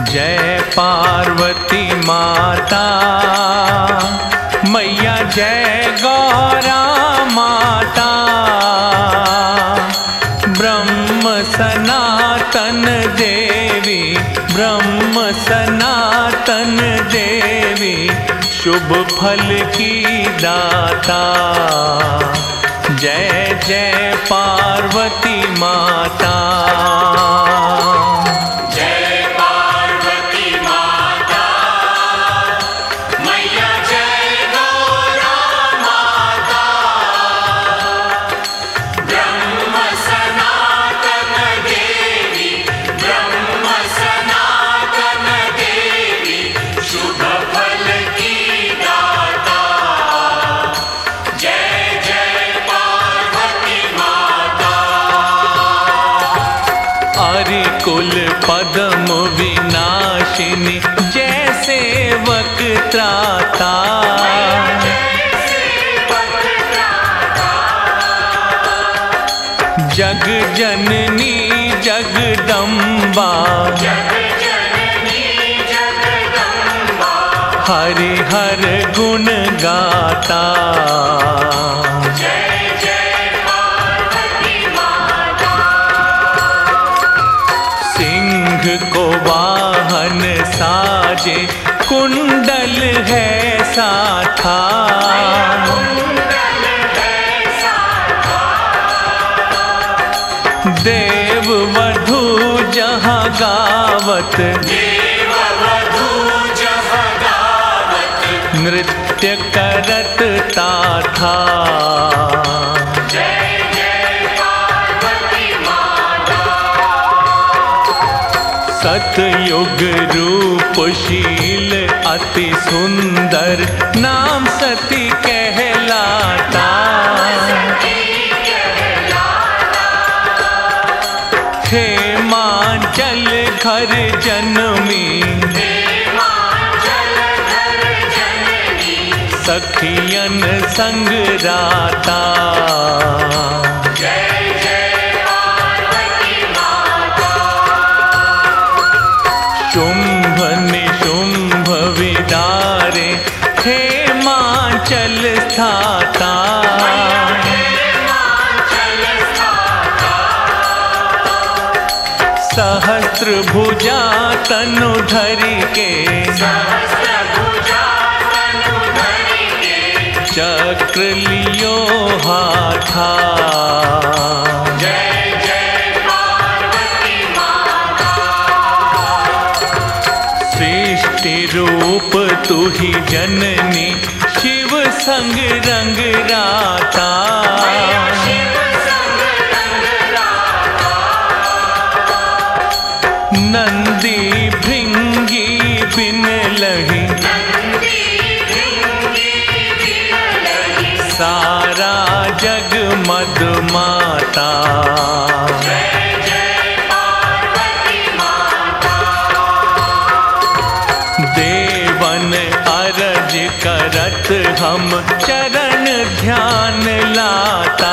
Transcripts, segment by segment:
जय पार्वती माता, मैया जय गौरा माता। ब्रह्म सनातन देवी, ब्रह्म सनातन देवी, शुभ फल की दाता। जय जय पार्वती माता। कुल पद्म विनाशिनी, जय सेवक त्राता। जग जननी जगदम्बा, हरि हर गुण गाता। को वाहन साजे, कुंडल है साथा। देव वधू जहाँ गावत, नृत्य करत ताथा। सतयुग रूपशील अति सुंदर, नाम सती कहलाता। हेमांचल घर जनमी, सखियन संग राता। शुंभ निशुंभ विदारे, हेमांचल स्थाता। सहस्त्र भुजा तनु धरि के, चक्र लियो हाथा। सृष्टि रूप तू ही जननी, शिव संग रंग राता। नंदी भृंगी बिन लही, सारा जग मद माता। देवन अरज करत हम, चरण ध्यान लाता।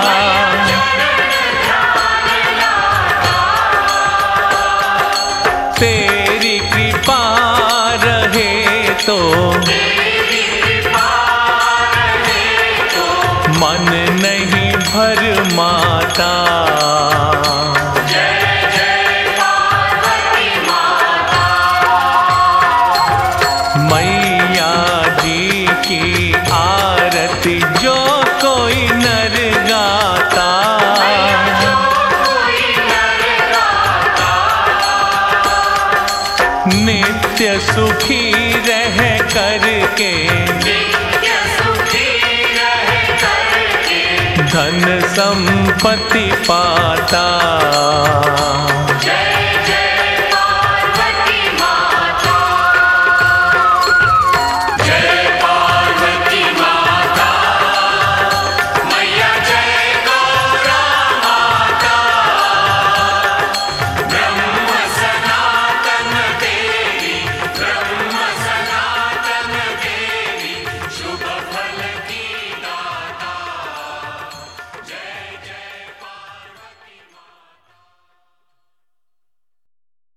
तेरी कृपा रहे तो, मन नहीं भर माता। मैया जी की आरती जो कोई नर गाता। नित्य सुखी रह करके, धन संपत्ति पाता।